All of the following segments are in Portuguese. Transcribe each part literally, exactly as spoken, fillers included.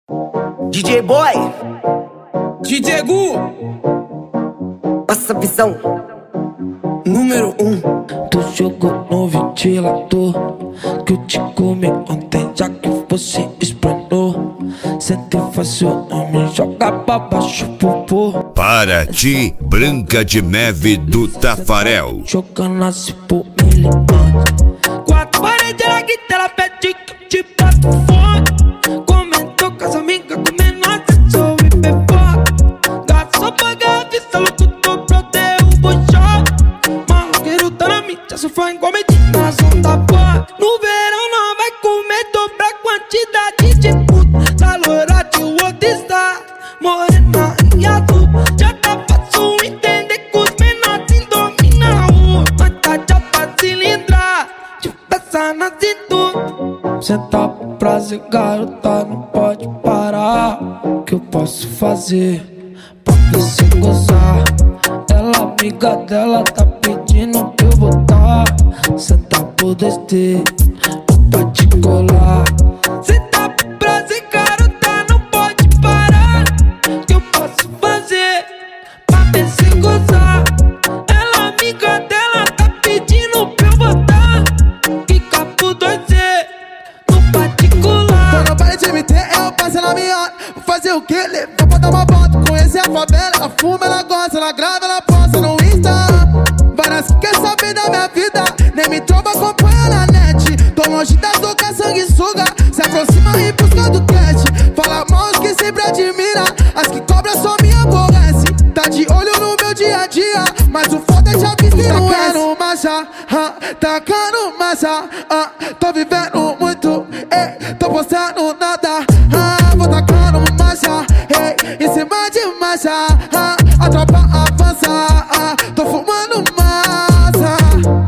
D J Boy, D J Gu, passa a visão. número um. Tu jogou no ventilador que eu te comi ontem, já que você explanou. Sente fácil, não me joga pra baixo, popô. Para ti, Branca de Neve do Tafarel. Jogando assim por milhões. Quatro paredes, ela grita, ela pede que eu te boto fome. Comentou com as amigas, comendo a sou e bebou. Gato só paga a vista, louco, tô pro derrubo show. Maloqueiro tá na mídia, só foi igual medida na sonda boa. No verão não vai comer, dobra a quantidade de puta. Tá loira de outro está, morena e azul. Já tá fácil entender que os menores dominam a rua. Mas tá já pra cilindrar, de peça na cintura. Senta pra ser garota, não pode parar. O que eu posso fazer pra ver se gozar? Ela, amiga dela, tá pedindo pra eu botar. Senta por descer, pra te colar. Cê tá pra ser garota, não pode parar. O que eu posso fazer pra ver se gozar? Ela, amiga dela, tá pedindo pra eu botar. Fica por dois Z no particular. Tô no baile de M T, eu passei na minha. Vou fazer o quê? Vou botar uma foto, conhecer a favela. Ela fuma, ela gosta, ela grava, ela posta no Insta. Várias que quer saber da minha vida, nem me tromba, acompanha na net. Tô longe das loucas, sanguessuga, se aproxima e busca do cash. Fala mal os que sempre admira, as que cobra só me aborrece. Tá de olho no meu dia a dia, mas o foda é já visto e não é. Tacando massa, ah, tacando massa, ah, tô vivendo muito, ei, tô postando nada, ah, vou tacando massa, ei, em cima de massa, ah, a tropa avança, ah, tô fumando massa.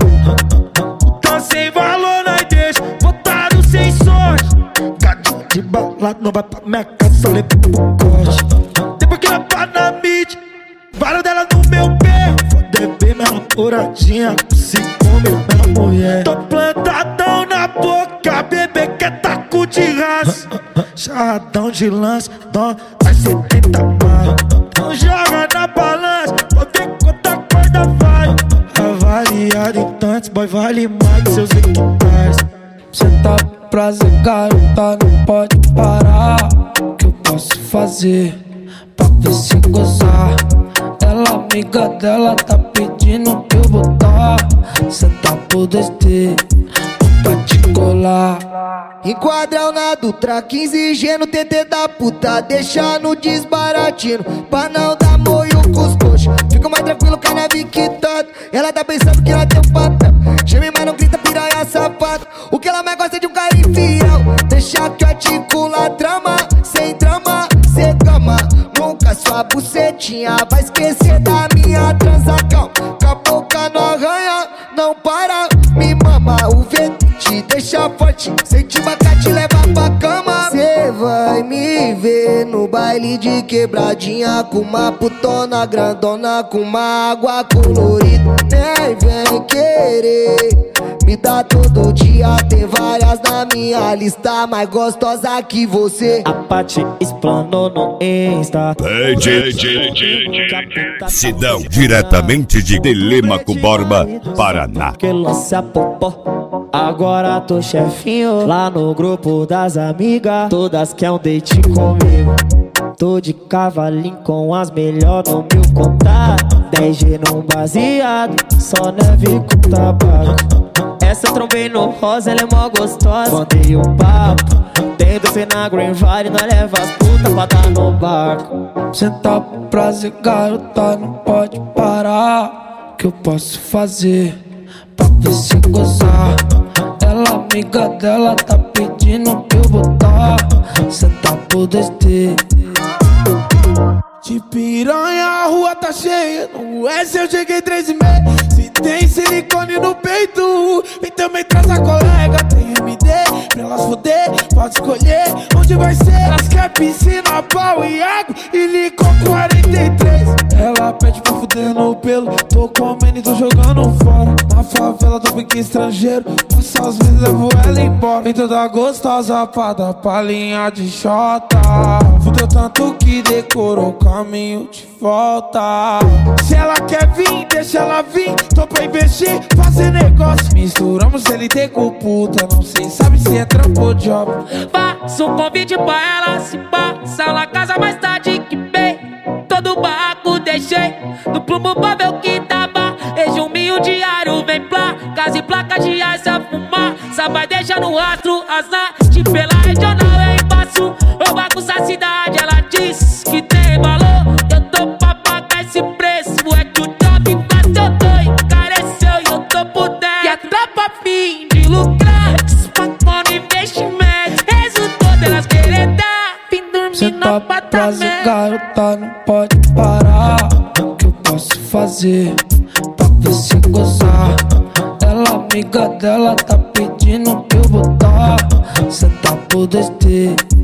Tá sem valor, nós deixa, botaram sem sorte. Gato de balada, não vai pra minha casa, leva pro corte. Depois que ela tá na mídia, vários dela no meu pé. Foder bem minha namoradinha, se come minha mulher. Tô plantadão na boca, bebê quer taco de raça. Charradão de lance, dó, vai setenta mais. Não joga na balança, vou ver quanta corda vai. Avaliado em tantos, boy, vale mais que seus equipais. Cê tá pra ser garota, não pode parar. O que eu posso fazer pra ver se gozar? Ela, amiga dela, tá pedindo pra eu botar. Cê tá por descer, pra te colar. Enquadrão na Dutra, quinze G no T T da puta, deixa no desbaratino, pra não dar moio com os coxos. Fica mais tranquilo que a nave quitado, ela tá pensando que ela tem um papel. Geme, mas não grita, piranha, sapato. O que ela mais gosta é de um cara infiel. Deixa que articula trama, sem drama, cê gama. Nunca sua bucetinha vai esquecer da minha transação. Com a boca não arranha, não para, me mama. O vento te deixa forte, sente bacate, leva pra cama. Cê vai me ver no baile de quebradinha, com uma putona grandona, com uma água colorida. Nem vem querer me dá todo dia, tem várias na minha lista, mais gostosa que você. A Paty explanou no Insta. Pede, Sidão, diretamente de Telêmaco Borba, Paraná. Que lance a popó. Agora tô chefinho lá no grupo das amigas. Todas querem um date comigo. Tô de cavalinho com as melhores no meu contato. dez G no baseado, só neve com tabaco. Essa eu trombei no rosa, ela é mó gostosa. Mandei o papo, tem doce na Green Valley, nós leva as putas pra dar no barco. Cê tá pra ser garota, não pode parar. O que eu posso fazer pra ver se gozar? Ela, amiga dela, tá pedindo pra eu botar. Cê tá por descer. De piranha a rua tá cheia, no S eu cheguei três e meia. Se tem silicone no peito, vem também traz a colega. Tem M D pra elas foder, pode escolher onde vai ser. Elas querem piscina, pau e água e licor quarenta e três. Ela pede pra fuder fudendo o pelo, tô comendo e tô jogando fora. Na favela do pique estrangeiro, passa às vezes levo ela embora. Vem toda gostosa pra dar palhinha de xota. Fudeu tanto que decorou o caminho de volta. Se ela quer vir, deixa ela vir. Tô pra investir, fazer negócio. Misturamos L T com puta, não sei, sabe se é trampo ou job. Faço um convite pra ela, se passa lá casa mais tarde que bem. Todo barraco deixei no plumo pra ver o que tava. Resuminho diário, vem plá, casa e placa de ar, se fumar. Só vai deixar no rastro as nates pela regional eu passo. Eu bagunço a cidade, ela diz que tem valor. Eu tô pra pagar esse preço, é que o job fácil eu tô encareceu e eu tô por dentro. E a tropa fim de lucrar, despancando investimento. Resultou delas querer dar, fim dormindo no apartamento. Garota, não pode parar. O que eu posso fazer pra ver se gozar? Ela, amiga dela, tá pedindo pra eu botar. Cê tá por descer.